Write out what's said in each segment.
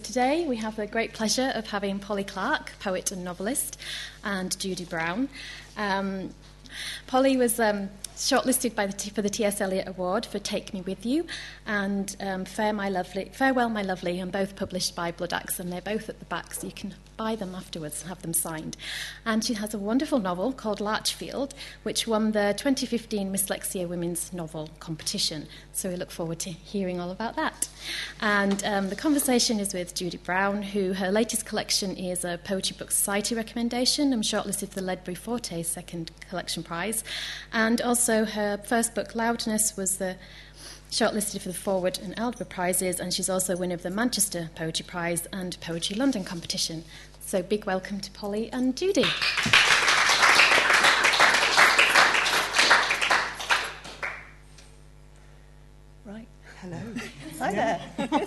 Today we have the great pleasure of having Polly Clark, poet and novelist, and Judy Brown. Polly was shortlisted for the T.S. Eliot Award for Take Me With You and Farewell My Lovely, and both published by Blood Axe, and they're both at the back, so you can buy them afterwards and have them signed. And she has a wonderful novel called Larchfield, which won the 2015 Miss Lexia Women's Novel Competition. So we look forward to hearing all about that. And the conversation is with Judy Brown, who her latest collection is a Poetry Book Society recommendation and shortlisted for the Ledbury Forte Second Collection Prize. And also her first book, Loudness, was shortlisted for the Forward and Aldborough Prizes, and she's also winner of the Manchester Poetry Prize and Poetry London competition. So big welcome to Polly and Judy. Right. Hello. Hi there.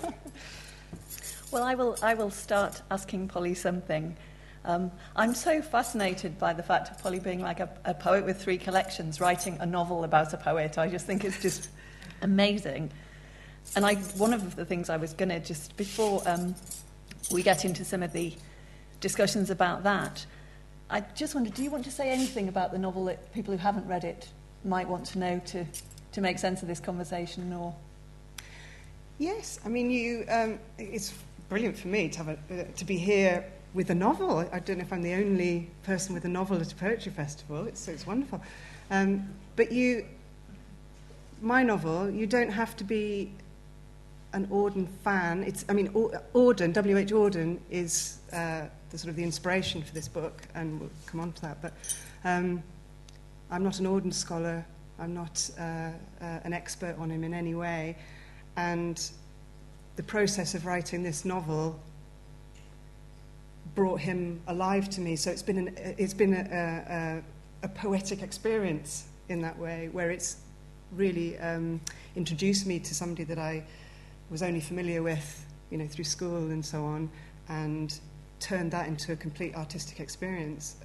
Well, I will start asking Polly something. I'm so fascinated by the fact of Polly being like a poet with 3 collections, writing a novel about a poet. I just think it's just amazing. And one of the things I was going to, just before we get into some of the discussions about that, I just wondered, do you want to say anything about the novel that people who haven't read it might want to know to make sense of this conversation? Or Yes, I mean, it's brilliant for me to be here with a novel. I don't know if I'm the only person with a novel at a poetry festival. It's wonderful. But my novel, you don't have to be an Auden fan. Auden, W.H. Auden, is the sort of the inspiration for this book, and we'll come on to that. But I'm not an Auden scholar. I'm not an expert on him in any way. And the process of writing this novel brought him alive to me. So it's been a poetic experience in that way, where it's really introduced me to somebody that I was only familiar with, through school and so on, and turned that into a complete artistic experience.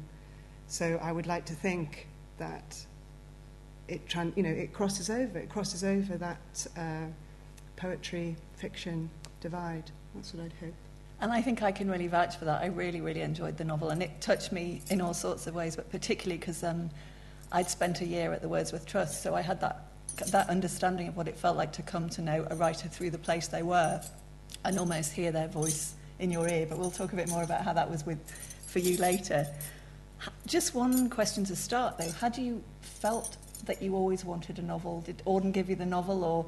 So I would like to think that it crosses over that poetry fiction divide. That's what I'd hope. And I think I can really vouch for that. I really, really enjoyed the novel, and it touched me in all sorts of ways, but particularly because I'd spent a year at the Wordsworth Trust, so I had that understanding of what it felt like to come to know a writer through the place they were and almost hear their voice in your ear. But we'll talk a bit more about how that was for you later. Just one question to start, though. Had you felt that you always wanted a novel? Did Auden give you the novel, or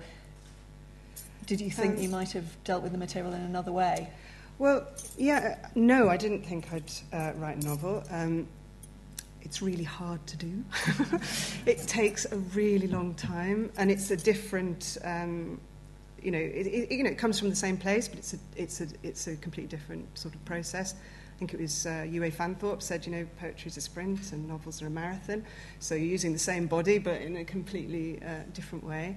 did you think you might have dealt with the material in another way? Well, no, I didn't think I'd write a novel. It's really hard to do. It takes a really long time, and it's a different, it comes from the same place, but it's a completely different sort of process. I think it was Uwe Fanthorpe said, poetry is a sprint and novels are a marathon. So you're using the same body, but in a completely different way.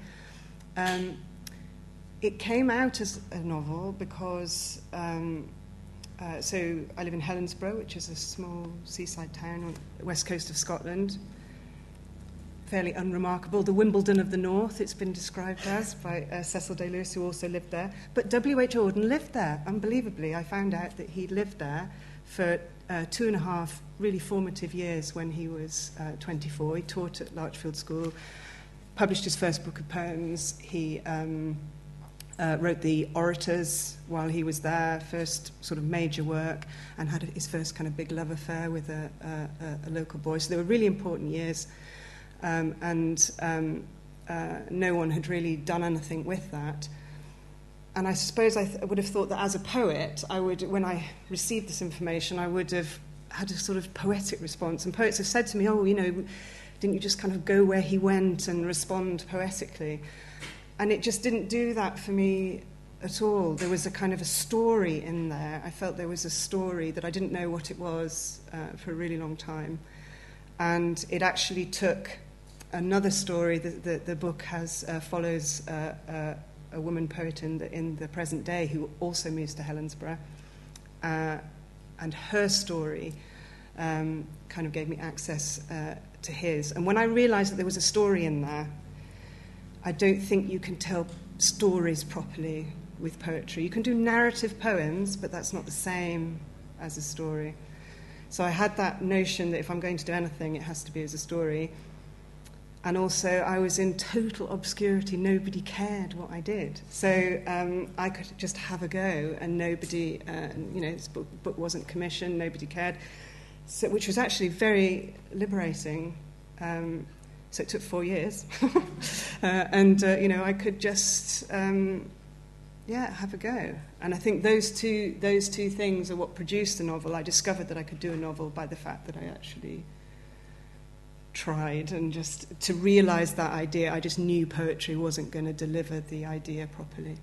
It came out as a novel because, so I live in Helensburgh, which is a small seaside town on the west coast of Scotland, fairly unremarkable. The Wimbledon of the North, it's been described as by Cecil Day Lewis, who also lived there. But W.H. Auden lived there, unbelievably. I found out that he lived there for 2.5 really formative years when he was 24. He taught at Larchfield School, published his first book of poems. He wrote the Orators while he was there, first sort of major work, and had his first kind of big love affair with a local boy. So they were really important years, and no one had really done anything with that. And I suppose I would have thought that as a poet, when I received this information, I would have had a sort of poetic response. And poets have said to me, didn't you just kind of go where he went and respond poetically? And it just didn't do that for me at all. There was a kind of a story in there. I felt there was a story that I didn't know what it was for a really long time. And it actually took another story. The book follows a woman poet in the present day who also moves to Helensburgh. And her story kind of gave me access to his. And when I realised that there was a story in there, I don't think you can tell stories properly with poetry. You can do narrative poems, but that's not the same as a story. So I had that notion that if I'm going to do anything, it has to be as a story. And also, I was in total obscurity. Nobody cared what I did. So I could just have a go, and nobody, this book wasn't commissioned, nobody cared. So, which was actually very liberating. So it took 4 years. I could just, have a go. And I think those two things are what produced the novel. I discovered that I could do a novel by the fact that I actually tried, and just to realise that idea, I just knew poetry wasn't going to deliver the idea properly.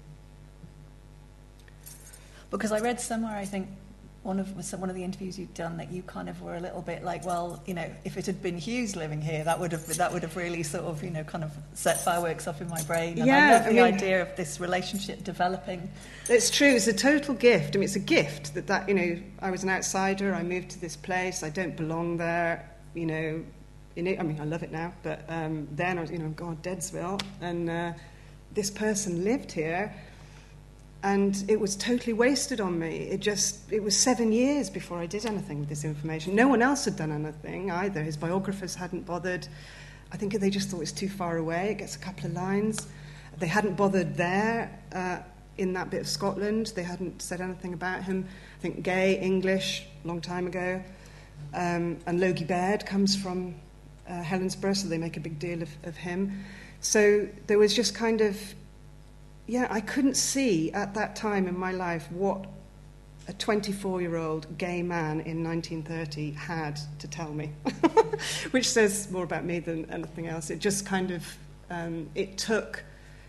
Because I read somewhere, I think, one of the interviews you'd done, that you kind of were a little bit like, well, if it had been Hughes living here, that would have really sort of, kind of set fireworks off in my brain. And I love the idea of this relationship developing. It's true. It's a total gift. I mean, it's a gift that I was an outsider. I moved to this place. I don't belong there. I love it now, but then I was, Deadsville, and this person lived here, and it was totally wasted on me. It was 7 years before I did anything with this information. No one else had done anything either. His biographers hadn't bothered. I think they just thought it was too far away. It gets a couple of lines. They hadn't bothered there in that bit of Scotland. They hadn't said anything about him. I think gay, English, long time ago. And Logie Baird comes from Helensburgh, so they make a big deal of him. So there was just kind of, I couldn't see at that time in my life what a 24-year-old gay man in 1930 had to tell me, which says more about me than anything else. It just kind of, it took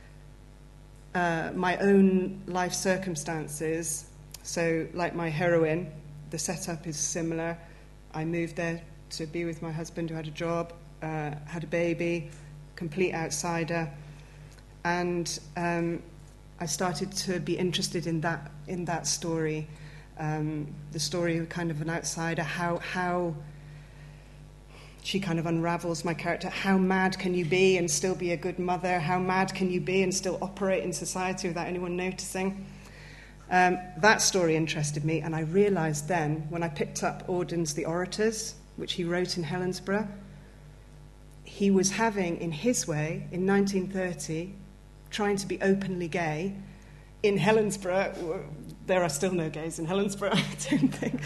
my own life circumstances. So like my heroine, the setup is similar. I moved there to be with my husband, who had a job, had a baby, complete outsider, and I started to be interested in that story, the story of kind of an outsider, how she kind of unravels my character. How mad can you be and still be a good mother? How mad can you be and still operate in society without anyone noticing? That story interested me, and I realised then, when I picked up Auden's The Orators, which he wrote in Helensburgh, he was having, in his way, in 1930, trying to be openly gay. In Helensburgh, there are still no gays in Helensburgh, I don't think.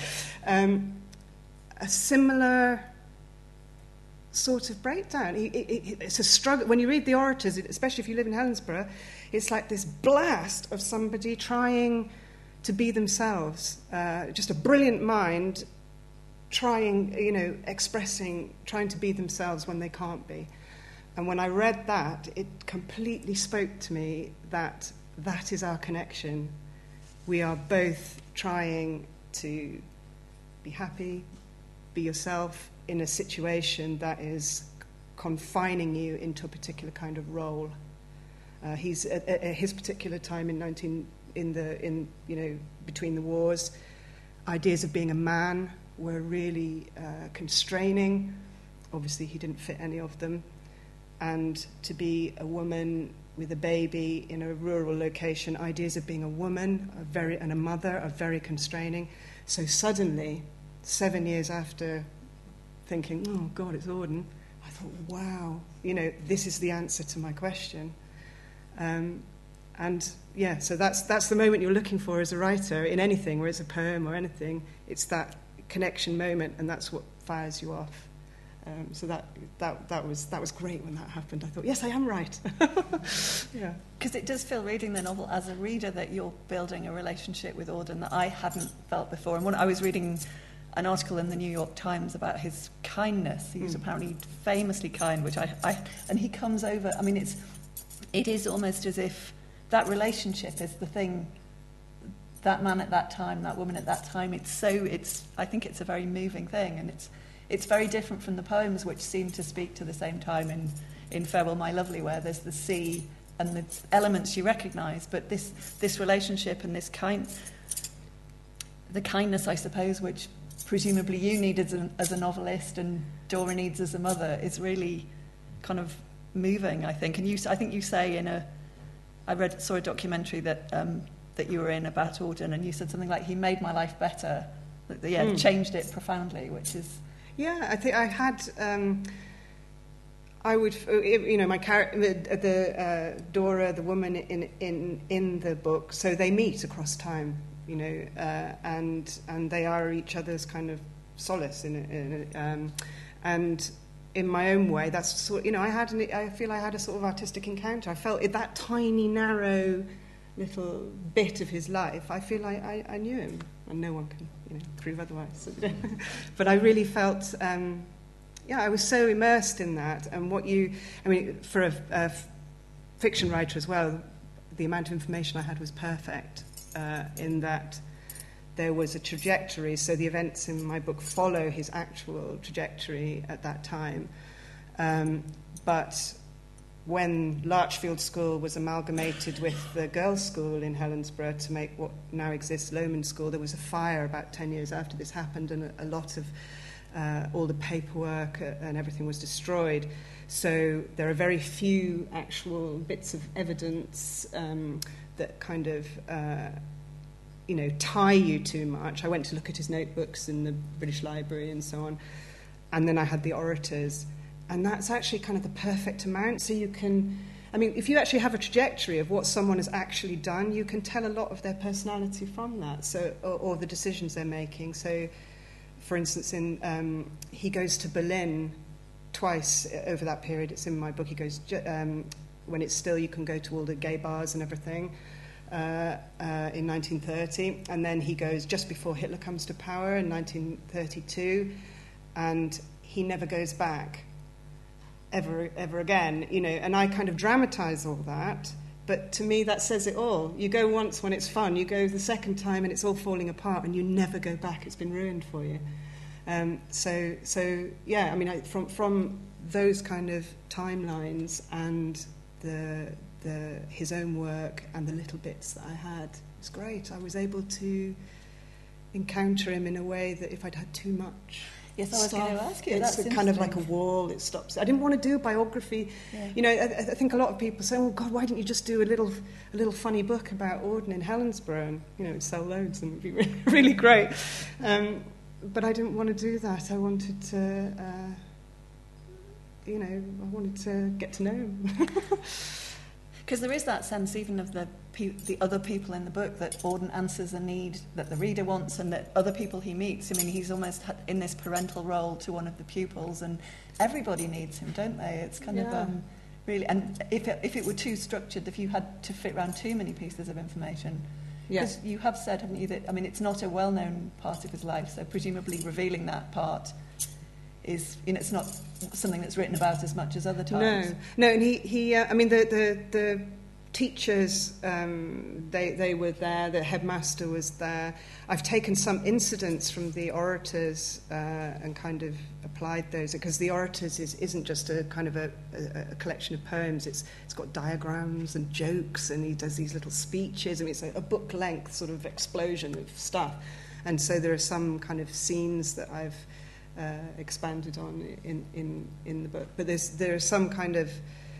A similar sort of breakdown. It's a struggle. When you read The Orators, especially if you live in Helensburgh, it's like this blast of somebody trying to be themselves. Just a brilliant mind trying, expressing, trying to be themselves when they can't be. And when I read that, it completely spoke to me that that is our connection. We are both trying to be happy, be yourself in a situation that is confining you into a particular kind of role. He's at his particular time between the wars, ideas of being a man were really constraining. Obviously, he didn't fit any of them. And to be a woman with a baby in a rural location, ideas of being a woman and a mother are very constraining. So suddenly, 7 years after thinking, oh God, it's Auden, I thought, wow, this is the answer to my question. So that's the moment you're looking for as a writer in anything, whether it's a poem or anything. It's that connection moment, and that's what fires you off. So that was great when that happened. I thought, yes, I am right. Yeah, because it does feel, reading the novel as a reader, that you're building a relationship with Auden that I hadn't felt before. And when I was reading an article in the New York Times about his kindness, he was apparently famously kind, which and he comes over. I mean, it is almost as if that relationship is the thing. That man at that time, that woman at that time. I think it's a very moving thing, and it's very different from the poems, which seem to speak to the same time in Farewell My Lovely, where there's the sea and the elements you recognise, but this relationship and the kindness, I suppose, which presumably you need as a novelist and Dora needs as a mother, is really kind of moving, I think. And I think you say in saw a documentary that that you were in about Auden, and you said something like, he made my life better. Changed it profoundly, which is... Yeah, I think I had... I would, you know, my character, Dora, the woman in the book, so they meet across time, you know, and they are each other's kind of solace and in my own way, that's sort, you know, I feel I had a sort of artistic encounter. I felt that tiny, narrow little bit of his life. I feel I knew him, and no one can, you know, prove otherwise. But I really felt. I was so immersed in that, and for a fiction writer as well, the amount of information I had was perfect, in that there was a trajectory, so the events in my book follow his actual trajectory at that time. But when Larchfield School was amalgamated with the girls' school in Helensburgh to make what now exists Lomond School, there was a fire about 10 years after this happened, and a lot of all the paperwork and everything was destroyed. So there are very few actual bits of evidence that kind of, tie you too much. I went to look at his notebooks in the British Library and so on. And then I had the orators. And that's actually kind of the perfect amount. So you can, if you actually have a trajectory of what someone has actually done, you can tell a lot of their personality from that, or the decisions they're making. So, for instance, he goes to Berlin twice over that period. It's in my book. He goes, when it's still, you can go to all the gay bars and everything, in 1930. And then he goes just before Hitler comes to power in 1932. And he never goes back ever again, And I kind of dramatise all that. But to me, that says it all. You go once when it's fun. You go the second time and it's all falling apart, and you never go back. It's been ruined for you. From those kind of timelines and his own work and the little bits that I had, it's great. I was able to encounter him in a way that if I'd had too much... Yes, I was going to ask you. It's kind of like a wall. It stops. I didn't want to do a biography. Yeah. I think a lot of people say, "Oh God, why didn't you just do a little funny book about Auden in Helensburgh? And it'd sell loads and it'd be really, really great." But I didn't want to do that. I wanted to, get to know him. Because there is that sense, even of the other people in the book, that Auden answers a need that the reader wants, and that other people he meets, he's almost in this parental role to one of the pupils, and everybody needs him, don't they? It's kind of really... And if it were too structured, if you had to fit around too many pieces of information... Because you have said, haven't you, that, it's not a well-known part of his life, so presumably revealing that part is, it's not something that's written about as much as other times. No, and the teachers, they were there, the headmaster was there. I've taken some incidents from the orators and kind of applied those, because the orators isn't just a kind of a collection of poems. It's got diagrams and jokes, and he does these little speeches. It's a book-length sort of explosion of stuff. And so there are some kind of scenes that I've expanded on in the book. But there are some kind of...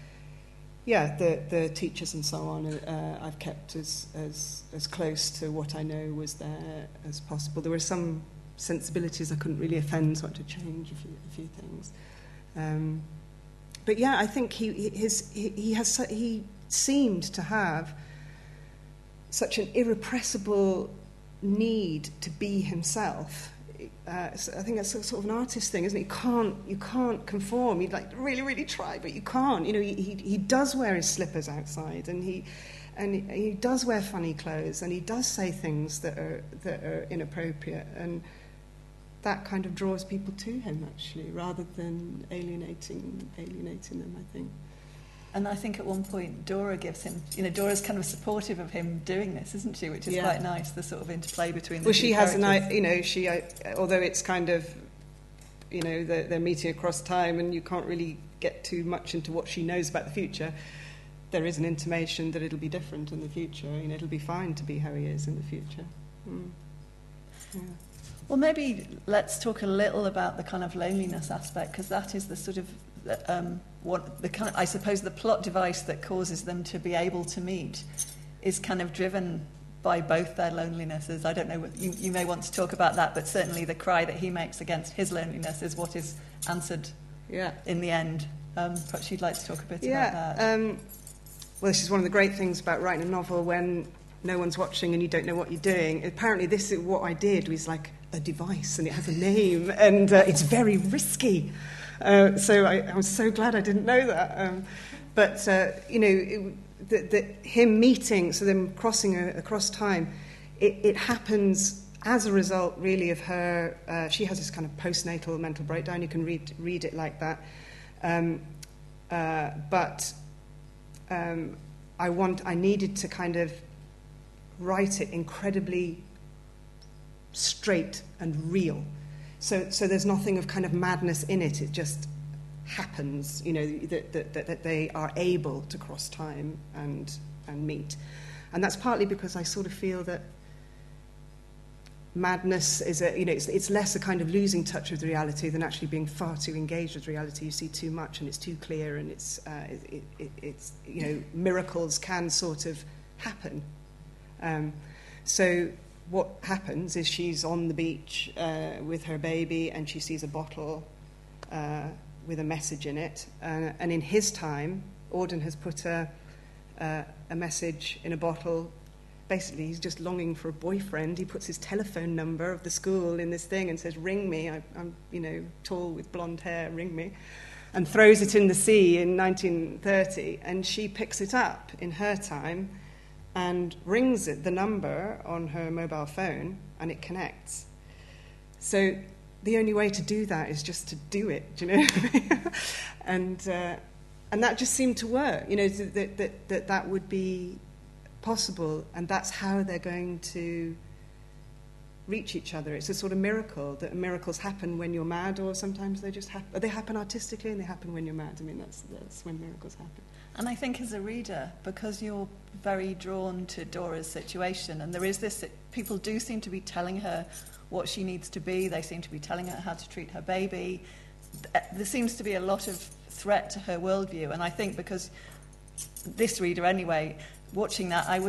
the teachers and so on, I've kept as close to what I know was there as possible. There were some sensibilities I couldn't really offend, so I had to change a few things. I think he seemed to have such an irrepressible need to be himself. So I think that's sort of an artist thing, isn't it? You can't conform. You'd like really, really try, but you can't. He does wear his slippers outside, and he does wear funny clothes, and he does say things that are inappropriate, and that kind of draws people to him, actually, rather than alienating them, I think. And I think at one point Dora gives him, Dora's kind of supportive of him doing this, isn't she? Which is quite nice, the sort of interplay between the two she has characters. Although it's kind of, they're meeting across time, and you can't really get too much into what she knows about the future. There is an intimation that it'll be different in the future. It'll be fine to be how he is in the future. Yeah. Well, maybe let's talk a little about the kind of loneliness aspect, because that is the sort of I suppose the plot device that causes them to be able to meet is kind of driven by both their lonelinesses. I don't know, you may want to talk about that, but certainly the cry that he makes against his loneliness is what is answered in the end. Perhaps you'd like to talk a bit about that. Well, this is one of the great things about writing a novel when no one's watching and you don't know what you're doing. Apparently this is what I did was like a device and it has a name and it's very risky. So I was so glad I didn't know that. But him meeting, so them crossing across time, it happens as a result, really, of her. She has this kind of postnatal mental breakdown. You can read it like that. I needed to kind of write it incredibly straight and real. So there's nothing of kind of madness in it. It just happens, that they are able to cross time and meet. And that's partly because I sort of feel that madness is it's less a kind of losing touch with reality than actually being far too engaged with reality. You see too much and it's too clear, and it's miracles can sort of happen. So what happens is she's on the beach with her baby and she sees a bottle with a message in it, and in his time Auden has put a message in a bottle. Basically, he's just longing for a boyfriend. He puts his telephone number of the school in this thing and says, "Ring me. I'm tall with blonde hair. Ring me," and throws it in the sea in 1930. And she picks it up in her time and rings the number on her mobile phone, and it connects. So the only way to do that is just to do it. Do you know what I mean? And that just seemed to work. That would be possible, and that's how they're going to reach each other. It's a sort of miracle, that miracles happen when you're mad, or sometimes they just happen. They happen artistically, and they happen when you're mad. I mean, that's when miracles happen. And I think as a reader, because you're very drawn to Dora's situation, and there is this, people do seem to be telling her what she needs to be. They seem to be telling her how to treat her baby. There seems to be a lot of threat to her worldview, and I think because this reader anyway, watching that, her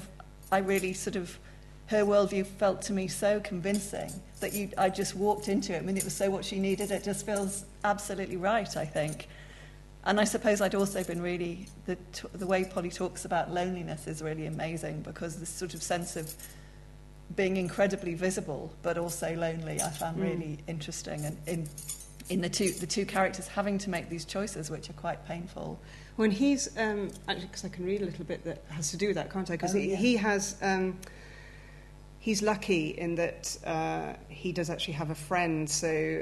worldview felt to me so convincing that I just walked into it. I mean, it was so what she needed. It just feels absolutely right, I think. And I suppose I'd also been really, the way Polly talks about loneliness is really amazing, because this sort of sense of being incredibly visible but also lonely I found really interesting, and in the two characters having to make these choices which are quite painful. When he's actually, because I can read a little bit that has to do with that, can't I? Because he has he's lucky in that he does actually have a friend. So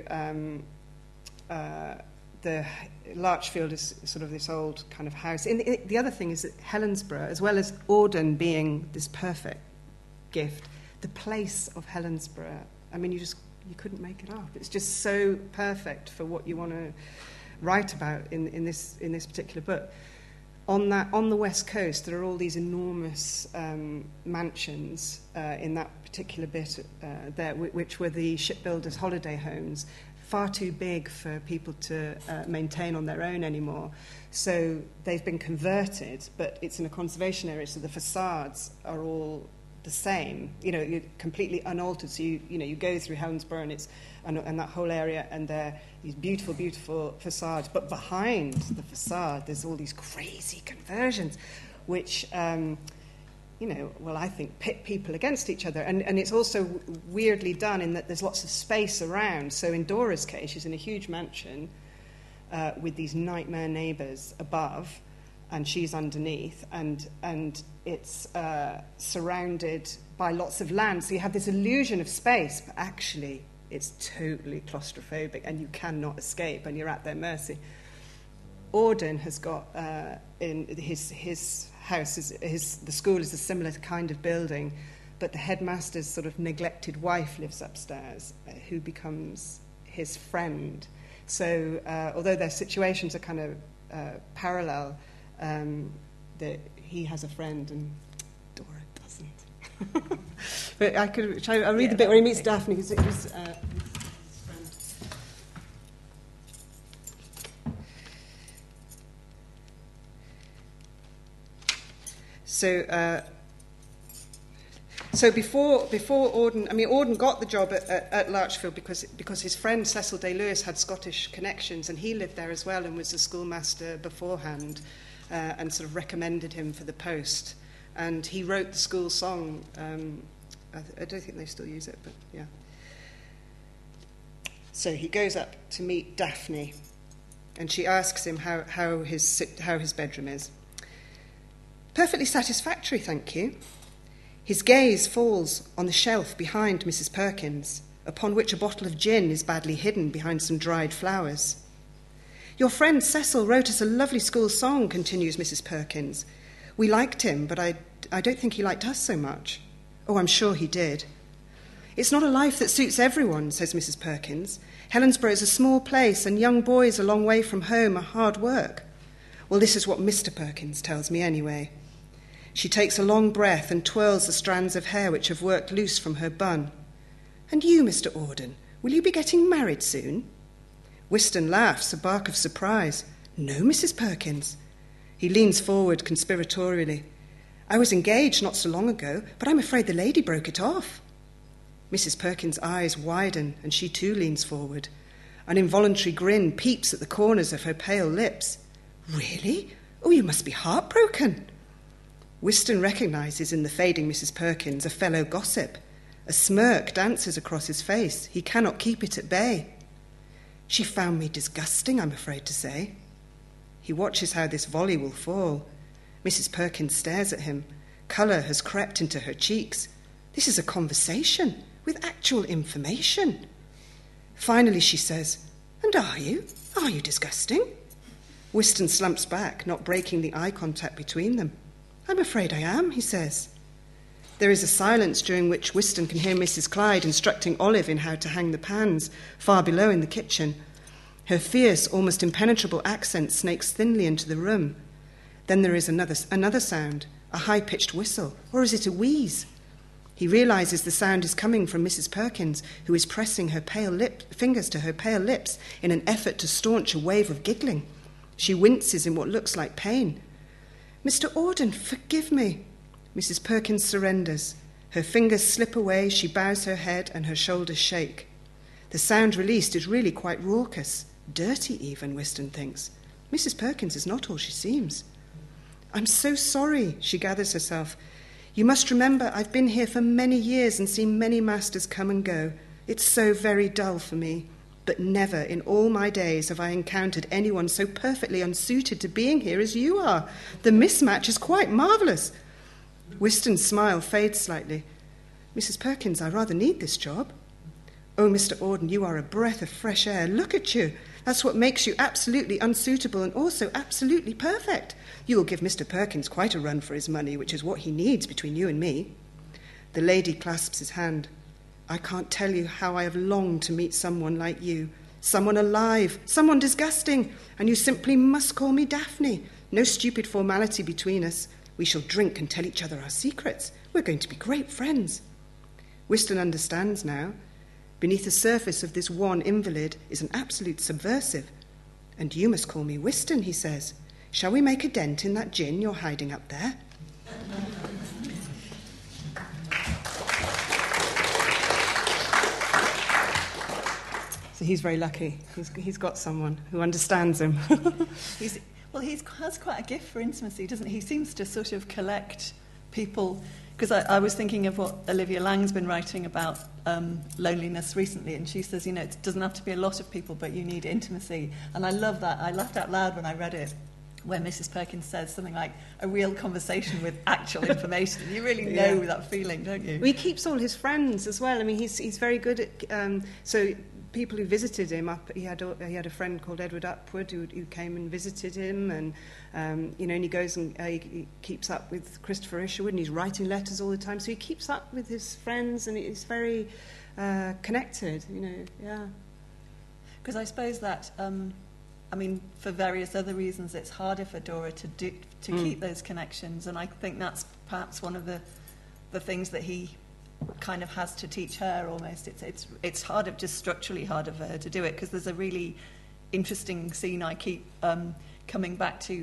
the Larchfield is sort of this old kind of house. And the other thing is that Helensburgh, as well as Auden being this perfect gift, the place of Helensburgh, I mean, you couldn't make it up. It's just so perfect for what you want to write about in this particular book. On the west coast, there are all these enormous mansions in that particular bit there, which were the shipbuilders' holiday homes, far too big for people to maintain on their own anymore. So they've been converted, but it's in a conservation area, so the facades are all the same, completely unaltered. So you go through Helensburgh and that whole area, and they're these beautiful, beautiful facades. But behind the facade, there's all these crazy conversions, which, I think pit people against each other. And it's also weirdly done in that there's lots of space around. So in Dora's case, she's in a huge mansion with these nightmare neighbours above, and she's underneath, and it's surrounded by lots of land. So you have this illusion of space, but actually it's totally claustrophobic, and you cannot escape, and you're at their mercy. Auden has got in his house, the school is a similar kind of building, but the headmaster's sort of neglected wife lives upstairs, who becomes his friend. So although their situations are kind of parallel, that he has a friend and Dora doesn't. But I'll read the bit where he meets Daphne, who's his friend. So before Auden, Auden got the job at Larchfield because his friend Cecil Day-Lewis had Scottish connections, and he lived there as well and was a schoolmaster beforehand, and sort of recommended him for the post. And he wrote the school song. I don't think they still use it, but yeah. So he goes up to meet Daphne, and she asks him how his bedroom is. Perfectly satisfactory, thank you. His gaze falls on the shelf behind Mrs. Perkins, upon which a bottle of gin is badly hidden behind some dried flowers. Your friend Cecil wrote us a lovely school song, continues Mrs. Perkins. We liked him, but I don't think he liked us so much. Oh, I'm sure he did. It's not a life that suits everyone, says Mrs. Perkins. Helensburgh is a small place, and young boys a long way from home are hard work. Well, this is what Mr. Perkins tells me anyway. She takes a long breath and twirls the strands of hair which have worked loose from her bun. And you, Mr. Auden, will you be getting married soon? Whiston laughs, a bark of surprise. No, Mrs. Perkins. He leans forward conspiratorially. I was engaged not so long ago, but I'm afraid the lady broke it off. Mrs. Perkins' eyes widen, and she too leans forward. An involuntary grin peeps at the corners of her pale lips. Really? Oh, you must be heartbroken. Whiston recognises in the fading Mrs. Perkins a fellow gossip. A smirk dances across his face. He cannot keep it at bay. She found me disgusting, I'm afraid to say. He watches how this volley will fall. Mrs. Perkins stares at him. Colour has crept into her cheeks. This is a conversation with actual information. Finally she says, And are you? Are you disgusting? Whiston slumps back, not breaking the eye contact between them. I'm afraid I am, he says. There is a silence during which Whiston can hear Mrs. Clyde instructing Olive in how to hang the pans, far below in the kitchen. Her fierce, almost impenetrable accent snakes thinly into the room. Then there is another sound, a high-pitched whistle, or is it a wheeze? He realises the sound is coming from Mrs. Perkins, who is pressing her fingers to her pale lips in an effort to staunch a wave of giggling. She winces in what looks like pain. Mr. Auden, forgive me. Mrs. Perkins surrenders. Her fingers slip away, she bows her head, and her shoulders shake. The sound released is really quite raucous. Dirty even, Whiston thinks. Mrs. Perkins is not all she seems. I'm so sorry, she gathers herself. You must remember I've been here for many years and seen many masters come and go. It's so very dull for me. But never in all my days have I encountered anyone so perfectly unsuited to being here as you are. The mismatch is quite marvellous. Whiston's smile fades slightly. Mrs. Perkins, I rather need this job. Oh, Mr. Auden, you are a breath of fresh air. Look at you. That's what makes you absolutely unsuitable and also absolutely perfect. You will give Mr. Perkins quite a run for his money, which is what he needs between you and me. The lady clasps his hand. I can't tell you how I have longed to meet someone like you. Someone alive, someone disgusting. And you simply must call me Daphne. No stupid formality between us. We shall drink and tell each other our secrets. We're going to be great friends. Whiston understands now. Beneath the surface of this wan invalid is an absolute subversive. And you must call me Whiston, he says. Shall we make a dent in that gin you're hiding up there? So he's very lucky. He's got someone who understands him. He has quite a gift for intimacy, doesn't he? He seems to sort of collect people, because I was thinking of what Olivia Lang's been writing about loneliness recently, and she says, it doesn't have to be a lot of people, but you need intimacy. And I love that. I laughed out loud when I read it, where Mrs. Perkins says something like, a real conversation with actual information. You really know that feeling, don't you? Well, he keeps all his friends as well. I mean, he's very good at... so people who visited him, he had a friend called Edward Upward who came and visited him, and and he goes and he keeps up with Christopher Isherwood, and he's writing letters all the time. So he keeps up with his friends, and he's very connected. Because I suppose that for various other reasons, it's harder for Dora to keep those connections, and I think that's perhaps one of the things that he kind of has to teach her almost. It's harder, just structurally harder for her to do it, because there's a really interesting scene I keep coming back to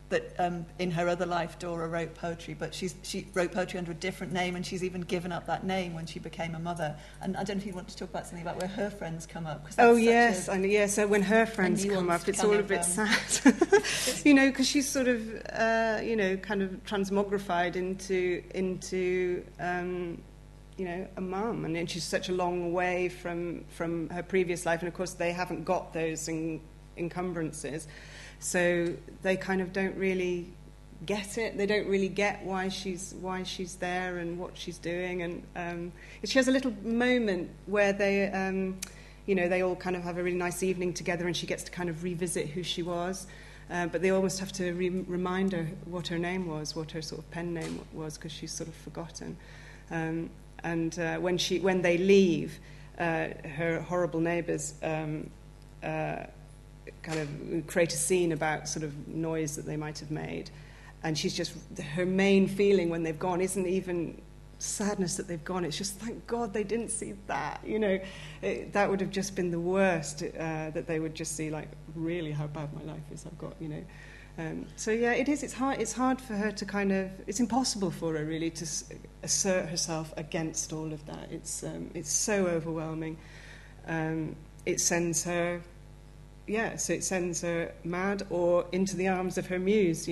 that in her other life Dora wrote poetry, but she wrote poetry under a different name, and she's even given up that name when she became a mother. And I don't know if you want to talk about something about where her friends come up. Oh yes, so when her friends come up, it's all a bit sad, because she's sort of kind of transmogrified into a mum, and then she's such a long way from her previous life, and of course they haven't got those encumbrances. So they kind of don't really get it. They don't really get why she's there and what she's doing. And she has a little moment where they all kind of have a really nice evening together, and she gets to kind of revisit who she was. But they almost have to remind her what her name was, what her sort of pen name was, because she's sort of forgotten. And when they leave, her horrible neighbours kind of create a scene about sort of noise that they might have made, and her main feeling when they've gone isn't even sadness that they've gone, it's just thank God they didn't see that, that would have just been the worst, that they would just see like really how bad my life is, I've got, so yeah, it's hard for her to kind of, it's impossible for her really to assert herself against all of that. It's so overwhelming. It sends her mad or into the arms of her muse,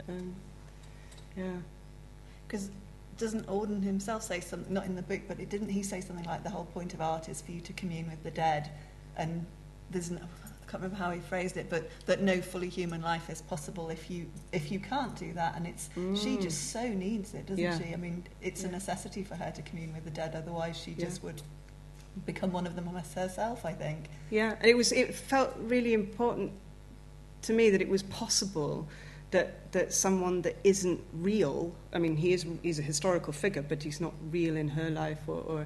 Because doesn't Auden himself say something, not in the book, but didn't he say something like the whole point of art is for you to commune with the dead, and there's no, I can't remember how he phrased it, but that no fully human life is possible if you can't do that, and she just so needs it, doesn't she? I mean, it's a necessity for her to commune with the dead, otherwise she just would become one of them herself, I think. Yeah, and it felt really important to me that it was possible that someone that isn't real, I mean, he's a historical figure, but he's not real in her life, or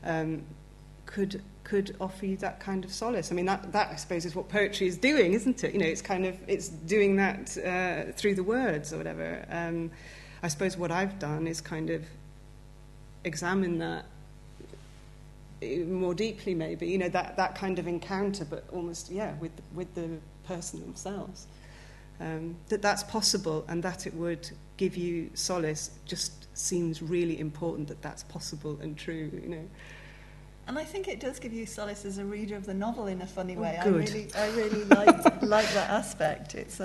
could offer you that kind of solace. I mean, that I suppose is what poetry is doing, isn't it? It's doing that through the words or whatever. I suppose what I've done is kind of examine that more deeply, maybe, that kind of encounter, but almost, with the person themselves. That's possible, and that it would give you solace just seems really important, that's possible and true, And I think it does give you solace as a reader of the novel in a funny way. Good. I really like that aspect. It's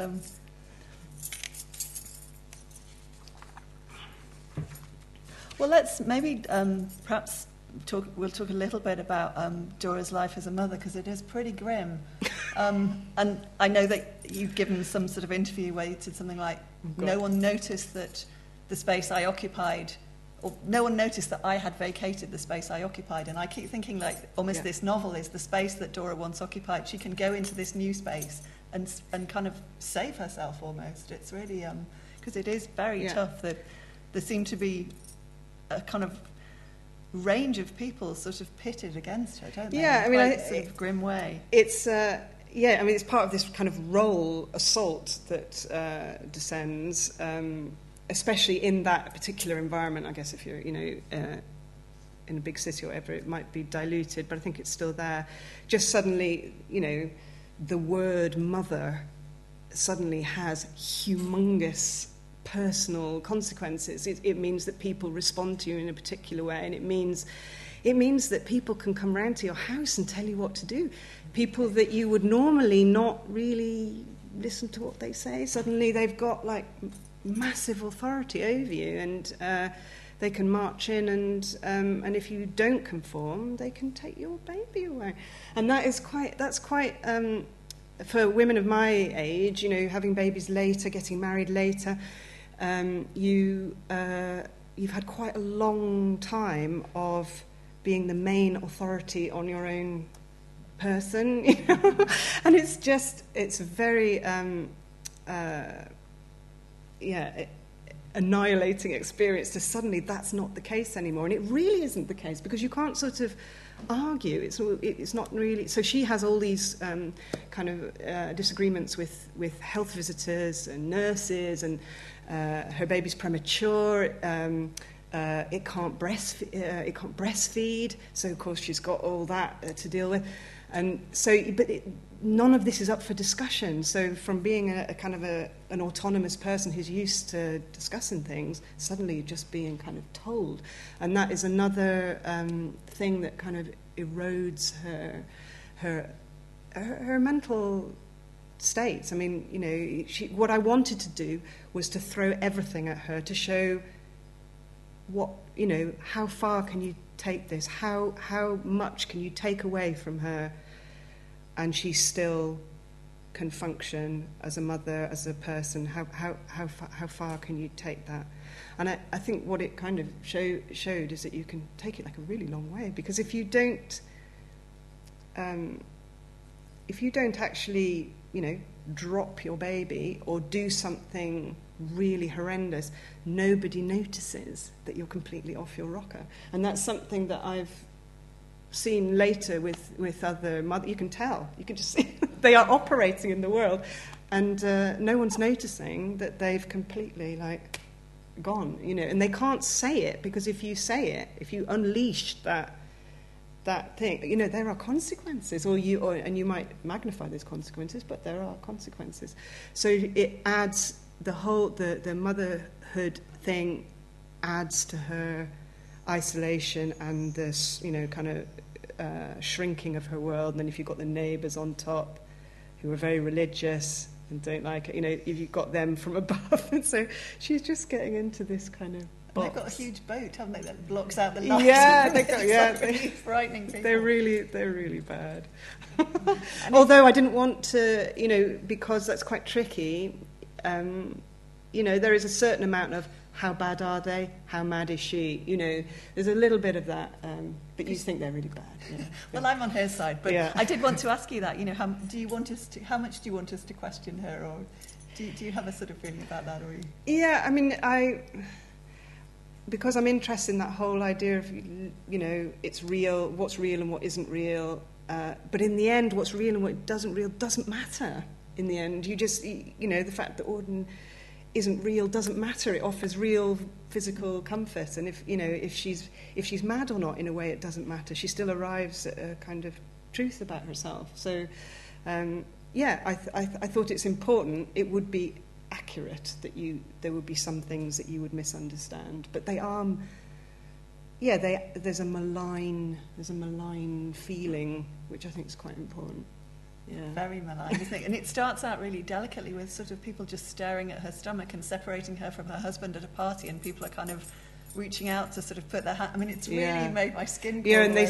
well, let's maybe perhaps we'll talk a little bit about Dora's life as a mother, because it is pretty grim. And I know that you've given some sort of interview where you said something like, no one noticed that the space I occupied, or no one noticed that I had vacated the space I occupied. And I keep thinking like almost this novel is the space that Dora once occupied. She can go into this new space and kind of save herself almost. It's really, because it is very tough that there seem to be a kind of range of people sort of pitted against her, don't they? Yeah, in quite a sort of grim way. It's it's part of this kind of role assault that descends, especially in that particular environment. I guess if you're, in a big city or whatever, it might be diluted, but I think it's still there. Just suddenly, the word mother suddenly has humongous personal consequences. It means that people respond to you in a particular way, and it means that people can come round to your house and tell you what to do. People that you would normally not really listen to what they say, suddenly they've got like massive authority over you, and they can march in, and if you don't conform, they can take your baby away. And that's quite for women of my age, having babies later, getting married later, you've had quite a long time of being the main authority on your own person, and it's very annihilating experience to suddenly that's not the case anymore. And it really isn't the case, because you can't sort of argue. It's not really. So she has all these kind of disagreements with health visitors and nurses, and her baby's premature. It can't breastfeed, so of course she's got all that to deal with, and so. None of this is up for discussion. So from being a kind of an autonomous person who's used to discussing things, suddenly just being kind of told, and that is another thing that kind of erodes her mental states. I mean, you know, what I wanted to do was to throw everything at her to show what, you know, how far can you take this? How much can you take away from her, and she still can function as a mother, as a person? How far can you take that? And I think what it kind of showed is that you can take it like a really long way, because if you don't actually, you know, drop your baby or do something really horrendous, nobody notices that you're completely off your rocker. And that's something that I've seen later with other mothers. You can tell, you can just see they are operating in the world, and no one's noticing that they've completely like gone, you know. And they can't say it, because if you say it, if you unleash that thing, you know, there are consequences, and you might magnify those consequences, but there are consequences. So it adds the whole the motherhood thing adds to her isolation and this, you know, kind of shrinking of her world. And then if you've got the neighbours on top who are very religious and don't like it, you know, if you've got them from above, and so she's just getting into this kind of box. They've got a huge boat, haven't they, that blocks out the light? Yeah, they're frightening people. They're really bad. Although I didn't want to, you know, because that's quite tricky. You know, there is a certain amount of how bad are they? How mad is she? You know, there's a little bit of that, but you think they're really bad. Yeah. Well, I'm on her side, but yeah. I did want to ask you that. You know, how much do you want us to question her, or do you have a sort of feeling about that, or? Yeah, I mean, because I'm interested in that whole idea of, you know, it's real, what's real and what isn't real. But in the end, what's real and what doesn't matter. In the end, you just, you know, the fact that Auden isn't real doesn't matter. It offers real physical comfort, and if she's mad or not, in a way, it doesn't matter. She still arrives at a kind of truth about herself. So, yeah, I thought it's important. It would be accurate that there would be some things that you would misunderstand, but they are. Yeah, there's a malign feeling, which I think is quite important. Yeah. Very malign, isn't it? And it starts out really delicately with sort of people just staring at her stomach and separating her from her husband at a party, and people are kind of reaching out to sort of put their hand. I mean, it's really made my skin crawl. Yeah, and they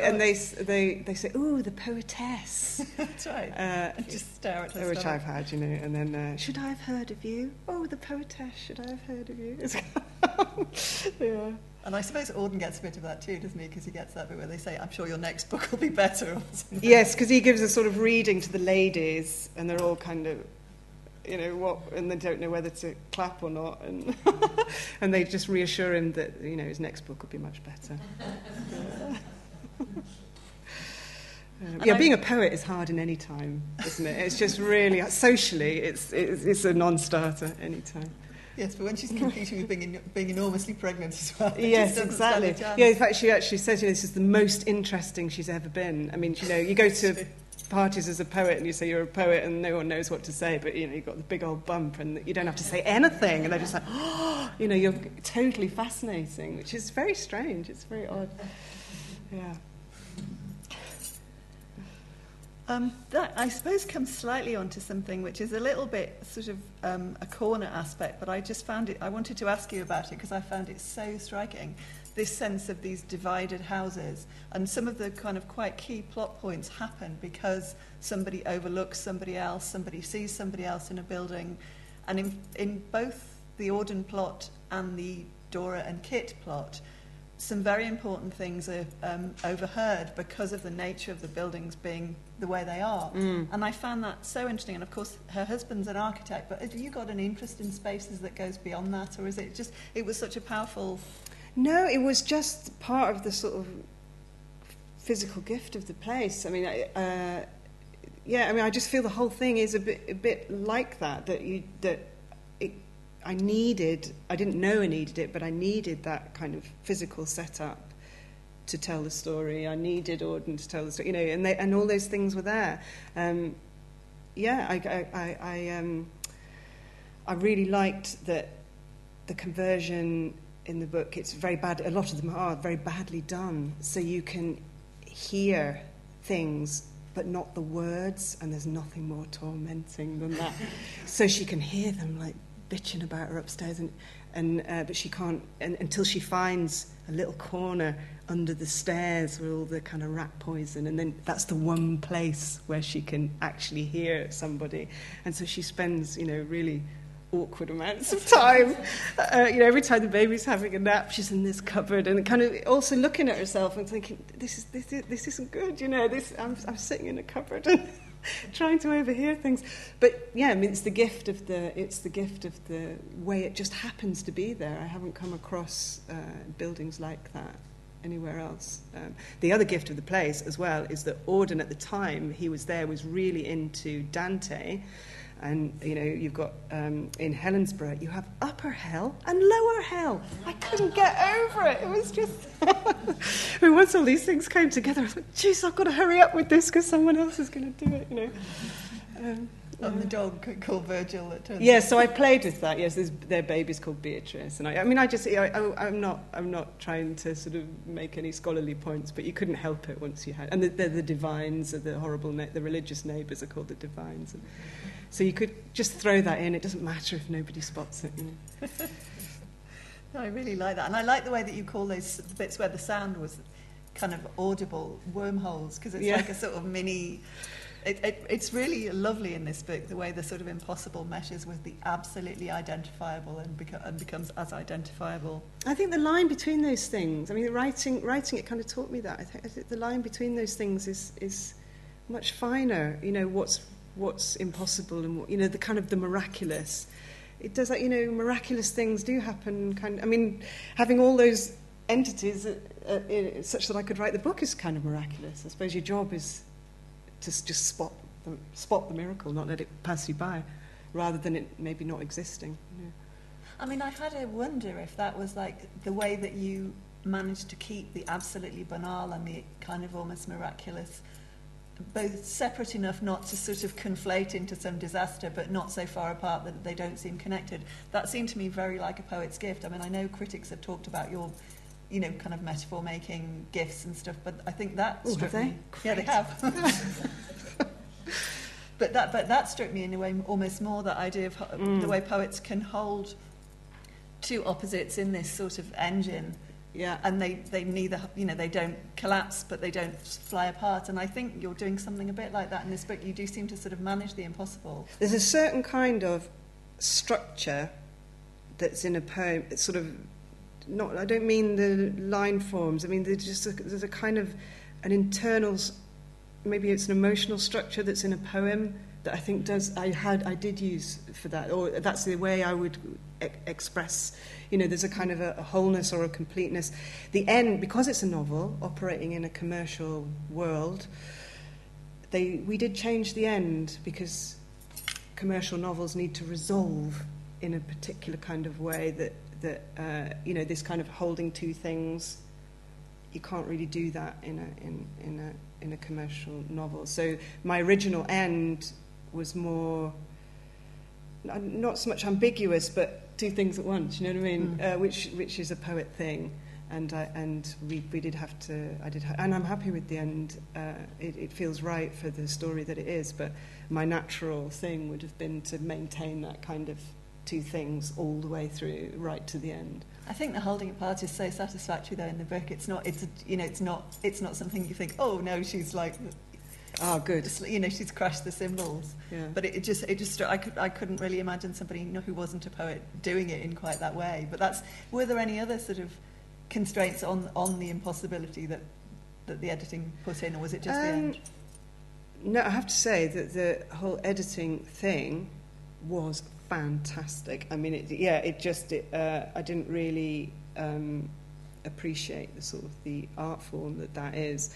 say, "Ooh, the poetess." That's right. And just stare at her which stomach. I've had, you know. And then, should I have heard of you? Oh, the poetess. Should I have heard of you? Yeah. And I suppose Auden gets a bit of that too, doesn't he? Because he gets that bit where they say, "I'm sure your next book will be better." Or something. Yes, because he gives a sort of reading to the ladies, and they're all kind of, you know, and they don't know whether to clap or not, and and they just reassure him that, you know, his next book will be much better. Yeah, being a poet is hard in any time, isn't it? It's just really socially, it's a non-starter any time. Yes, but when she's competing with being enormously pregnant as well. Yes, exactly. Yeah, in fact, she actually says, you know, this is the most interesting she's ever been. I mean, you know, you go to parties as a poet and you say you're a poet and no one knows what to say, but, you know, you've got the big old bump and you don't have to say anything, and they're just like, oh, you know, you're totally fascinating, which is very strange. It's very odd. Yeah. That, I suppose, comes slightly onto something which is a little bit sort of a corner aspect, but I just found it, I wanted to ask you about it because I found it so striking, this sense of these divided houses. And some of the kind of quite key plot points happen because somebody overlooks somebody else, somebody sees somebody else in a building. And in both the Auden plot and the Dora and Kit plot, some very important things are overheard because of the nature of the buildings being the way they are. And I found that so interesting. And of course, her husband's an architect, but have you got an interest in spaces that goes beyond that? Or is it just, it was such a powerful... No, it was just part of the sort of physical gift of the place. I mean, I just feel the whole thing is a bit like that, that I didn't know I needed it, but I needed that kind of physical setup to tell the story. I needed Auden to tell the story, and all those things were there. I really liked that the conversion in the book. It's very bad. A lot of them are very badly done, so you can hear things but not the words, and there's nothing more tormenting than that. So she can hear them like bitching about her upstairs, but she can't until she finds a little corner under the stairs with all the kind of rat poison, and then that's the one place where she can actually hear somebody. And so she spends, really awkward amounts of time. Every time the baby's having a nap, she's in this cupboard and kind of also looking at herself and thinking, this isn't good. I'm sitting in a cupboard and trying to overhear things. But yeah, I mean, it's the gift of the way it just happens to be there. I haven't come across buildings like that anywhere else. The other gift of the place as well is that Auden, at the time he was there, was really into Dante. And, you've got, in Helensburgh, you have upper hell and lower hell. I couldn't get over it. It was just... once all these things came together, I thought, geez, I've got to hurry up with this because someone else is going to do it, And the dog called Virgil. So I played with that. Yes, their baby's called Beatrice. And I'm not trying to sort of make any scholarly points, but you couldn't help it once you had... And they're the divines, the horrible... the religious neighbours are called the divines. So you could just throw that in. It doesn't matter if nobody spots it. No, I really like that. And I like the way that you call those bits where the sound was kind of audible wormholes, because it's like a sort of mini... It's really lovely in this book, the way the sort of impossible meshes with the absolutely identifiable and becomes as identifiable. I think the line between those things, I mean, writing it kind of taught me that. I think the line between those things is much finer, what's impossible and what, the kind of the miraculous. It does that, miraculous things do happen. Having all those entities such that I could write the book is kind of miraculous. I suppose your job is to just spot the miracle, not let it pass you by, rather than it maybe not existing. I mean, I had to wonder if that was like the way that you managed to keep the absolutely banal and the kind of almost miraculous both separate enough not to sort of conflate into some disaster, but not so far apart that they don't seem connected. That seemed to me very like a poet's gift. I mean, I know critics have talked about your, kind of metaphor-making gifts and stuff, but I think that struck me. Yeah, they have. But that struck me in a way almost more, that idea of the way poets can hold two opposites in this sort of engine. Yeah, and they neither, they don't collapse, but they don't fly apart. And I think you're doing something a bit like that in this book. You do seem to sort of manage the impossible. There's a certain kind of structure that's in a poem. It's sort of not. I don't mean the line forms. I mean there's a kind of an internal. Maybe it's an emotional structure that's in a poem that I think I did use for that, or that's the way I would express. There's a kind of a wholeness or a completeness. The end, because it's a novel operating in a commercial world, we did change the end because commercial novels need to resolve in a particular kind of way that this kind of holding two things. You can't really do that in a commercial novel. So my original end was more not so much ambiguous, but two things at once. You know what I mean? Which is a poet thing, and we did have to. And I'm happy with the end. It feels right for the story that it is. But my natural thing would have been to maintain that kind of two things all the way through, right to the end. I think the holding apart is so satisfactory though in the book. It's not something you think, oh no, she's like, oh good, she's crushed the symbols. Yeah. But it just I couldn't really imagine somebody who wasn't a poet doing it in quite that way. But were there any other sort of constraints on the impossibility that the editing put in, or was it just the end? No, I have to say that the whole editing thing was fantastic. I mean, I didn't really appreciate the sort of the art form that is.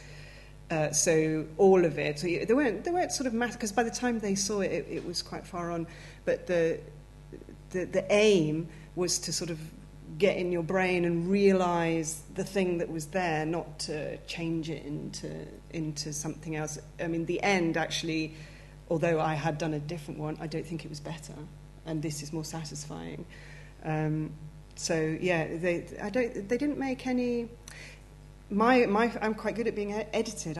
So all of it, they weren't sort of massive, because by the time they saw it, it was quite far on. But the the aim was to sort of get in your brain and realise the thing that was there, not to change it into something else. I mean, the end actually, although I had done a different one, I don't think it was better, and this is more satisfying. So yeah, they didn't make any. I'm quite good at being edited.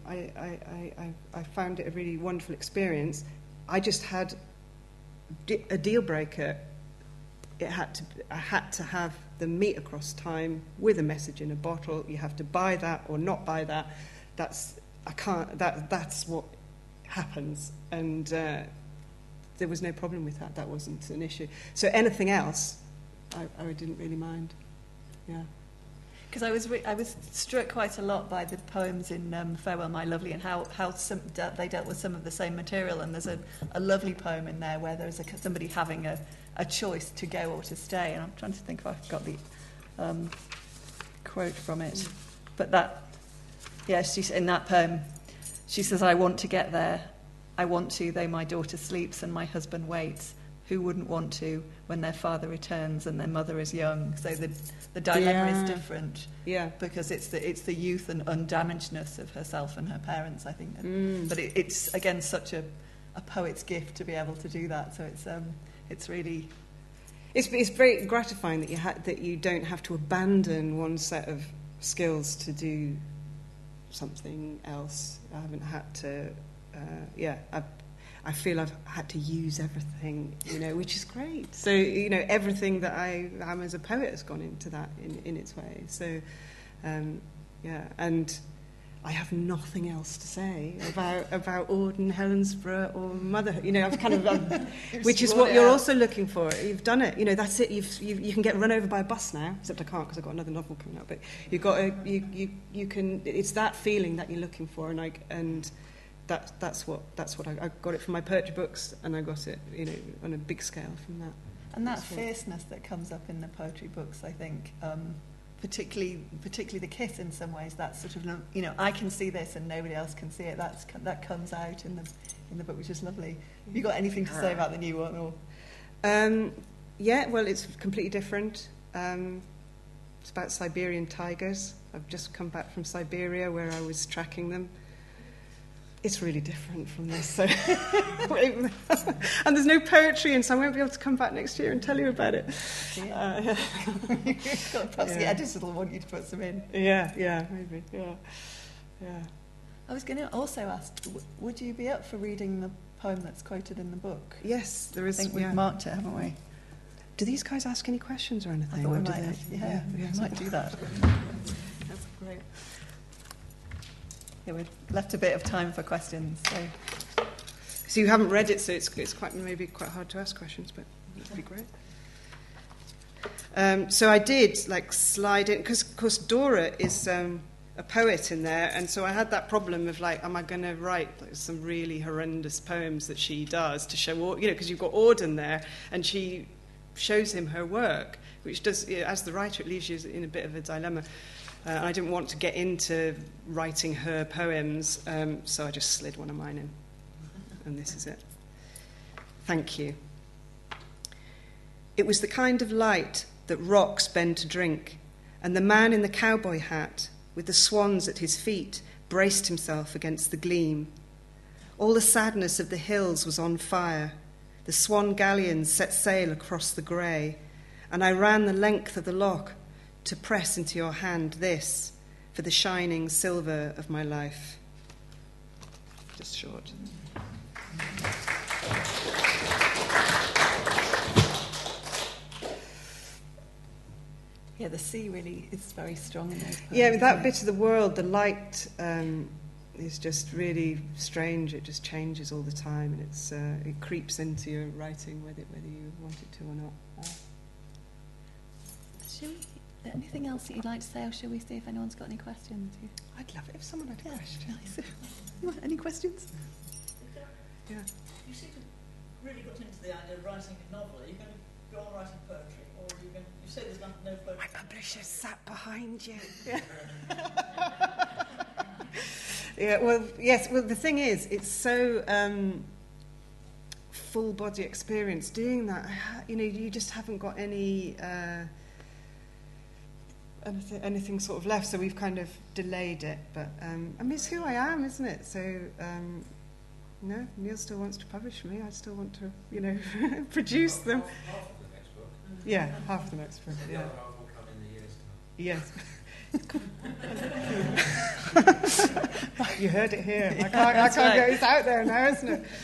I found it a really wonderful experience. I just had a deal breaker. I had to have the meet across time with a message in a bottle. You have to buy that or not buy that. That's what happens, and there was no problem with that. That wasn't an issue. So anything else, I didn't really mind. Yeah. Because I was struck quite a lot by the poems in Farewell, My Lovely, and how they dealt with some of the same material. And there's a lovely poem in there where there's somebody having a choice to go or to stay. And I'm trying to think if I've got the quote from it. But she's in that poem, she says, "I want to get there. I want to, though my daughter sleeps and my husband waits. Who wouldn't want to when their father returns and their mother is young?" So the dilemma is different, because it's the youth and undamagedness of herself and her parents, I think. But it's again such a poet's gift to be able to do that. So it's really it's very gratifying that you don't have to abandon one set of skills to do something else. I haven't had to. I feel I've had to use everything, which is great. So, everything that I am as a poet has gone into that in its way. So, and I have nothing else to say about Auden, Helensburgh, or motherhood. I've kind of, which is what you're also looking for. You've done it. That's it. You can get run over by a bus now, except I can't because I've got another novel coming out. But you can. It's that feeling that you're looking for, and that's what I got it from my poetry books, and I got it, on a big scale from that. And that fierceness that comes up in the poetry books, I think, particularly the kiss in some ways. That sort of, I can see this and nobody else can see it. That comes out in the book, which is lovely. Have you got anything to say about the new one, or? Yeah, well, it's completely different. It's about Siberian tigers. I've just come back from Siberia where I was tracking them. It's really different from this. So and there's no poetry in, so I won't be able to come back next year and tell you about it. Yeah. Perhaps the editors will want you to put some in. Yeah, maybe. Yeah. I was going to also ask, would you be up for reading the poem that's quoted in the book? Yes, there is. I think we've marked it, haven't we? Do these guys ask any questions or anything? I thought we might do that. That's great. Yeah, we've left a bit of time for questions. So you haven't read it, so it's maybe quite hard to ask questions, but that'd be great. So I did slide in, because of course Dora is a poet in there, and so I had that problem of am I going to write some really horrendous poems that she does to show, because you've got Auden there, and she shows him her work, which does, as the writer, it leaves you in a bit of a dilemma. I didn't want to get into writing her poems, so I just slid one of mine in. And this is it. Thank you. It was the kind of light that rocks bend to drink, and the man in the cowboy hat, with the swans at his feet, braced himself against the gleam. All the sadness of the hills was on fire. The swan galleons set sail across the grey, and I ran the length of the loch to press into your hand this, for the shining silver of my life. Just short. Yeah, the sea really is very strong in those poems. Yeah, that bit of the world, the light is just really strange. It just changes all the time, and it creeps into your writing, whether you want it to or not. Anything else that you'd like to say, or shall we see if anyone's got any questions? I'd love it if someone had a question. Nice. Any questions? Yeah. You seem to really got into the idea of writing a novel. Are you going to go on writing poetry, or are you going? You say there's no poetry. My publisher sat behind you. Yeah. Well, yes. Well, the thing is, it's so full body experience doing that. You know, you just haven't got any anything sort of left, so we've kind of delayed it. But I mean, it's who I am, isn't it? So no, Neil still wants to publish me. I still want to, you know, produce them. Half of the next book. Yeah, half the next book. The Yeah. other half will come in the year's time. Yes. You heard it here. I can't that's right. get it out there now, isn't it?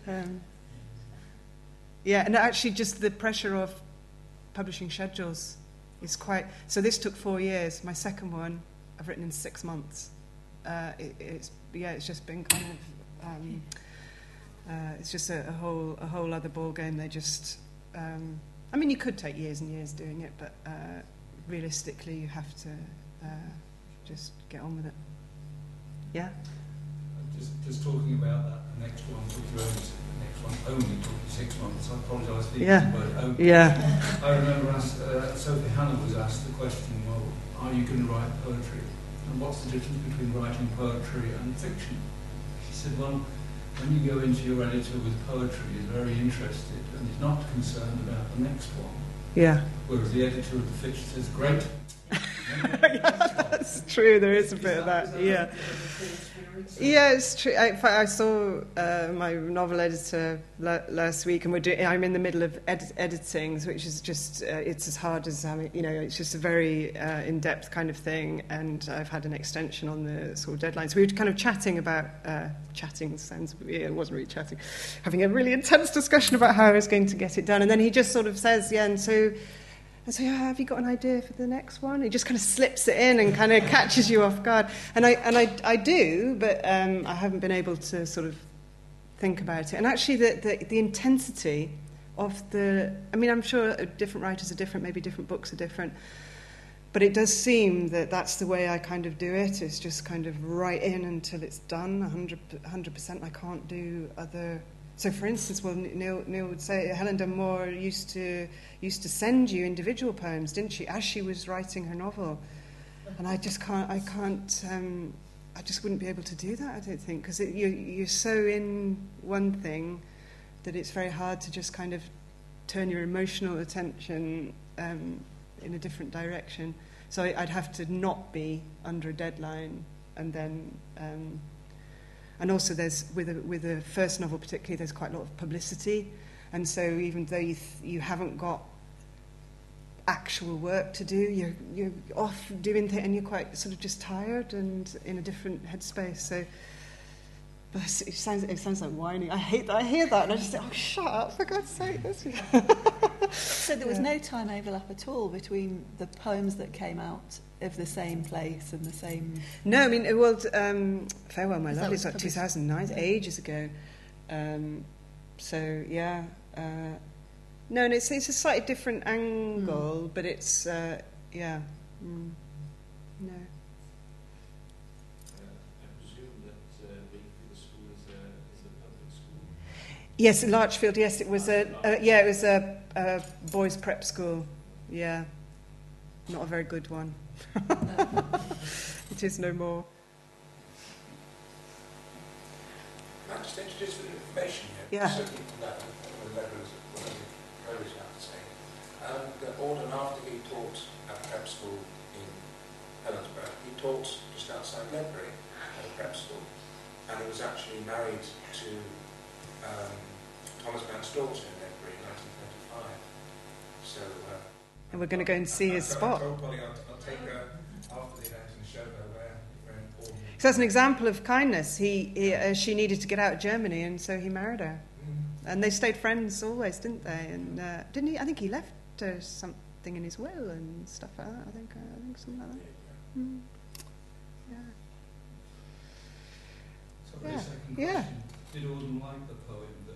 Yeah, and actually just the pressure of publishing schedules is quite... So this took 4 years. My second one, I've written in 6 months. It's just been kind of... it's just a whole other ball game. They just... I mean, you could take years and years doing it, but realistically, you have to just get on with it. Yeah? Just talking about that, the next one only took 6 months. I apologise for the word only. Yeah. I remember Sophie Hannah was asked the question, well, are you going to write poetry? And what's the difference between writing poetry and fiction? She said, well, when you go into your editor with poetry, he's very interested and he's not concerned about the next one. Yeah. Whereas the editor of the fiction says, great. That's true, there is a bit of that, yeah. Yeah, it's true. In fact, I saw my novel editor last week, and I'm in the middle of editing, which is just, it's as hard as, you know, it's just a very in-depth kind of thing, and I've had an extension on the sort of deadline. So we were kind of chatting about, chatting sounds, it wasn't really chatting, having a really intense discussion about how I was going to get it done, and then he just sort of says, yeah, and so, have you got an idea for the next one? He just kind of slips it in and kind of catches you off guard. And I do, but I haven't been able to sort of think about it. And actually, the intensity of the... I mean, I'm sure different writers are different, maybe different books are different, but it does seem that that's the way I kind of do it. It's just kind of right in until it's done, 100%. I can't do other... So, for instance, well, Neil would say Helen Dunmore used to send you individual poems, didn't she, as she was writing her novel? And I just can't. I just wouldn't be able to do that. I don't think, because you're so in one thing that it's very hard to just kind of turn your emotional attention in a different direction. So I'd have to not be under a deadline, and then. And also, there's with the first novel particularly, there's quite a lot of publicity, and so even though you haven't got actual work to do, you're off doing things, and you're quite sort of just tired and in a different headspace. So, but it sounds like whining. I hate that. I hear that, and I just say, "Oh, shut up! For God's sake!" So there was no time overlap at all between the poems that came out of the same place and the same... No, I mean, well, Farewell, My Lovely, it's like 2009, ages ago. So, yeah. No, and it's a slightly different angle, but it's, yeah. No. I presume that Wakefield School is a public school? Yes, Larchfield, yes, it was it was a boys' prep school, yeah. Not a very good one. It is no more. Can I just introduce some information here? Yeah. Certainly from that, the letters, what the poets have to say. That Auden, after he taught at prep school in Helensburgh, he taught just outside Ledbury at a prep school. And he was actually married to Thomas Mount's daughter in Ledbury in 1935. So... And we're going to go and see his spot. I'll take her after the event and show her where important. So that's an example of kindness. She needed to get out of Germany, and so he married her. And they stayed friends always, didn't they? And didn't he? I think he left her something in his will and stuff like that. I think something like that. Yeah. So the second Yeah. question, did Auden like the poem that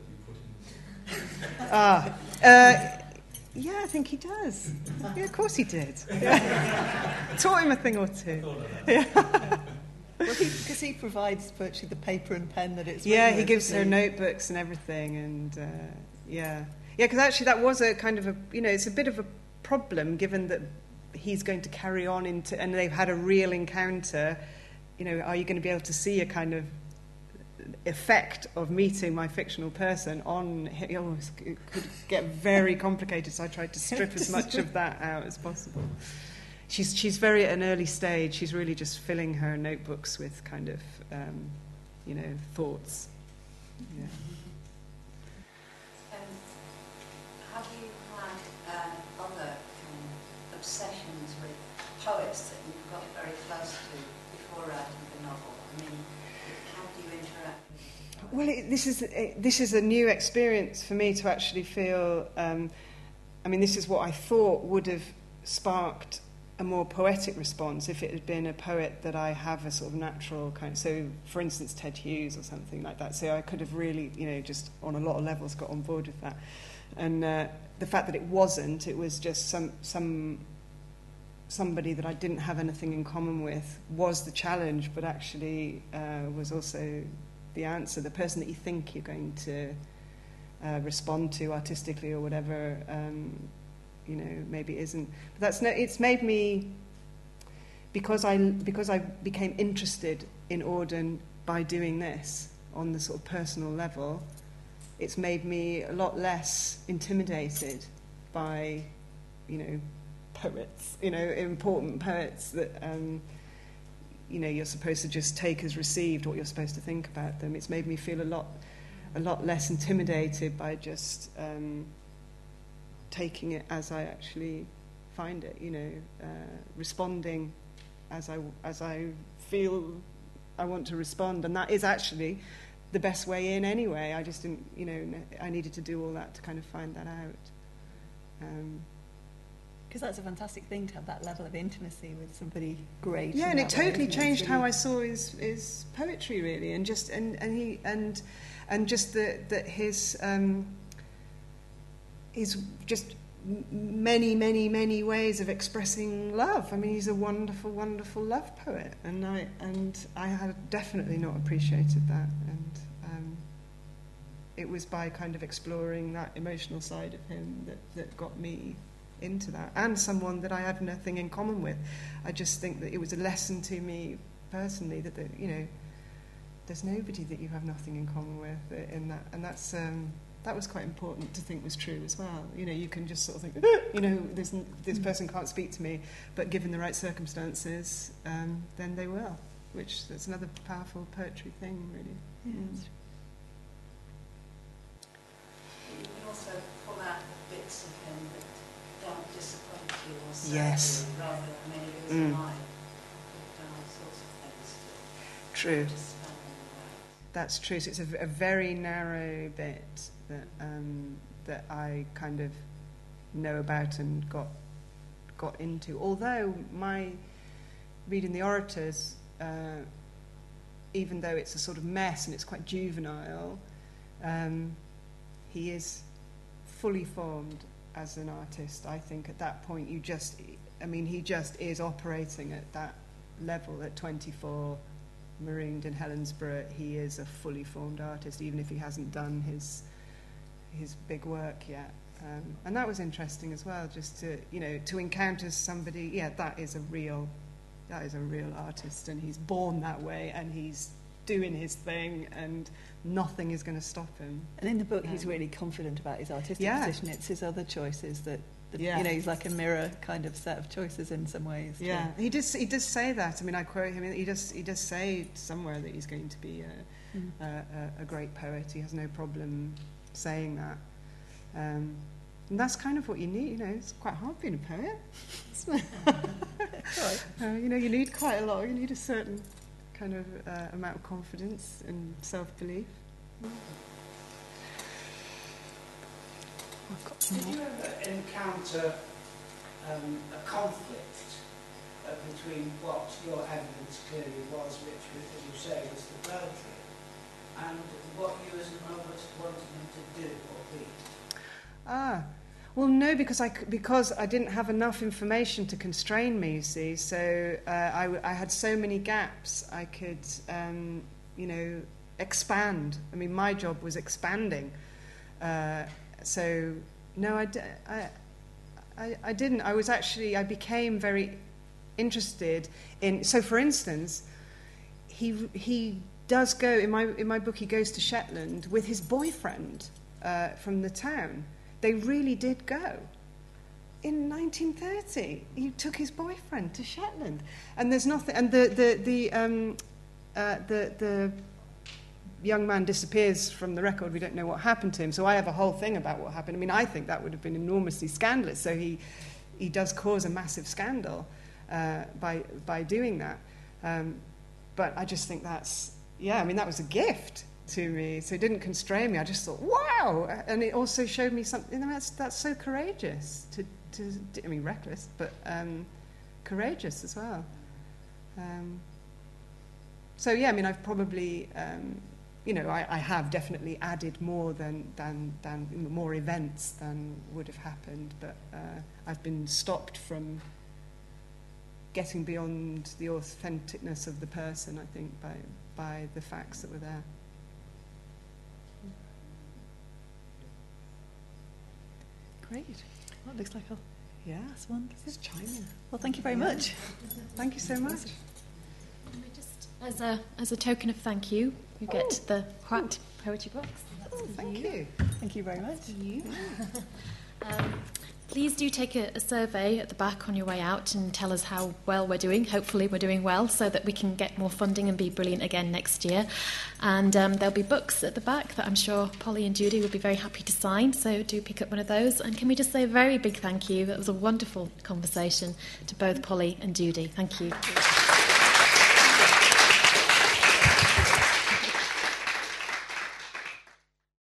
you put in the book? Yeah, I think he does. Yeah, of course he did. Yeah. Taught him a thing or two. Well, because he provides virtually the paper and pen that it's... Yeah, he gives her notebooks and everything, and yeah, because actually that was a kind of a, it's a bit of a problem given that he's going to carry on into, and they've had a real encounter. Are you going to be able to see a kind of effect of meeting my fictional person on him, it could get very complicated, so I tried to strip as much of that out as possible. She's very at an early stage. She's really just filling her notebooks with kind of, thoughts. Yeah. Have you had other obsessions with poets that you've got very close to before writing the novel? I mean, how do you interact with them? Well, this is a new experience for me to actually feel. This is what I thought would have sparked a more poetic response if it had been a poet that I have a sort of natural kind of, so for instance Ted Hughes or something like that, so I could have really, just on a lot of levels got on board with that. And the fact that it wasn't, it was just somebody that I didn't have anything in common with was the challenge, but actually was also the answer, the person that you think you're going to respond to artistically or whatever, maybe isn't. But it's made me, because I became interested in Auden by doing this on the sort of personal level, it's made me a lot less intimidated by, poets, important poets that, you're supposed to just take as received what you're supposed to think about them. It's made me feel a lot less intimidated by just taking it as I actually find it, responding as I feel I want to respond, and that is actually the best way in anyway. I just didn't, I needed to do all that to kind of find that out. Because that's a fantastic thing to have that level of intimacy with somebody great. Yeah, and it totally changed how I saw his poetry, really, and just that his just many ways of expressing love. I mean, he's a wonderful, wonderful love poet, and I had definitely not appreciated that, and it was by kind of exploring that emotional side of him that got me into that, and someone that I had nothing in common with. I just think that it was a lesson to me personally that there's nobody that you have nothing in common with in that, and that's that was quite important to think was true as well. You can just sort of think, this person can't speak to me, but given the right circumstances, then they will. That's another powerful poetry thing, really. Yes. You can also pull out bits of him that don't disappoint you or sad Yes. you, rather than many of his mind. You've done all sorts of things to True. just stand in the way. That's true. So it's a very narrow bit that I kind of know about and got into. Although my reading the Orators, even though it's a sort of mess and it's quite juvenile, he is fully formed as an artist. I think at that point he just is operating at that level at 24. Marooned in Helensburgh, he is a fully formed artist, even if he hasn't done his big work yet. And that was interesting as well, just to encounter somebody. Yeah, that is a real artist, and he's born that way, and he's doing his thing, and nothing is going to stop him. And in the book, he's really confident about his artistic position. It's his other choices that he's like a mirror kind of set of choices in some ways. Yeah, he does say that. I mean, I quote him. He does say somewhere that he's going to be a great poet. He has no problem saying that. And that's kind of what you need. It's quite hard being a poet. You need quite a lot. You need a certain kind of amount of confidence and self-belief. Did you ever encounter a conflict between what your evidence clearly was, which, as you say, was the poetry, and what you as a novelist wanted them to do or be? Well, no, because I didn't have enough information to constrain me, you see. So I had so many gaps. I could, expand. I mean, my job was expanding. So no, I didn't. I became very interested in. So, for instance, he does go, in my book, he goes to Shetland with his boyfriend from the town. They really did go. In 1930, he took his boyfriend to Shetland, and there's nothing. And the young man disappears from the record. We don't know what happened to him. So I have a whole thing about what happened. I mean, I think that would have been enormously scandalous. So he does cause a massive scandal by doing that. But I just think that's, yeah, I mean, that was a gift to me. So it didn't constrain me. I just thought, wow! And it also showed me something, you know, that's so courageous to I mean, reckless, but courageous as well. So yeah, I mean, I've probably, you know, I have definitely added more than more events than would have happened, but I've been stopped from getting beyond the authenticness of the person, I think, by the facts that were there. Great. Well, it looks like Yeah, that's wonderful. it's chiming. Well, thank you very much. Thank you so much. And we just, as a token of thank you, you get the Cracked Poetry Box. Oh, thank you. Thank you very much. Please do take a survey at the back on your way out and tell us how well we're doing. Hopefully we're doing well so that we can get more funding and be brilliant again next year. And there'll be books at the back that I'm sure Polly and Judy would be very happy to sign, so do pick up one of those. And can we just say a very big thank you? That was a wonderful conversation to both Polly and Judy. Thank you.